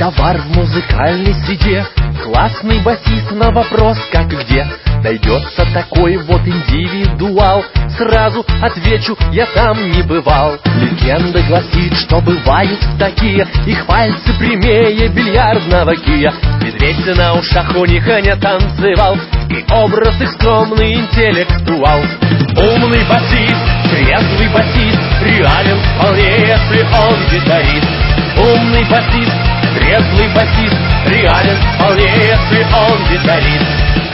товар в музыкальной среде. Классный басист на вопрос «как и где?» найдется такой вот индивидуал. Сразу отвечу, я там не бывал. Легенда гласит, что бывают такие, их пальцы прямее бильярдного кия. Медведь на ушах у них не танцевал, и образ их скромный интеллектуал. Умный басист, трезвый басист, реален вполне, если он гитарист. Умный басист, трезвый басист, реален вполне, если он гитарист.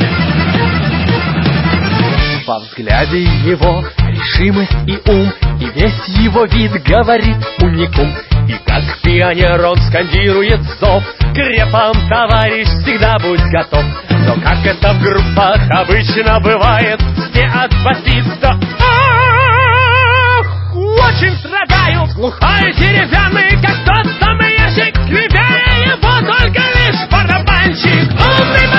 Во взгляде его решимость и ум, и весь его вид говорит уникум. И как пионер он скандирует зов: крепом, товарищ, всегда будь готов. Но как это в группах обычно бывает, все от басиста очень страдают. Глухой, деревянный, как тот самый ящик, левее его только лишь барабанщик. Умный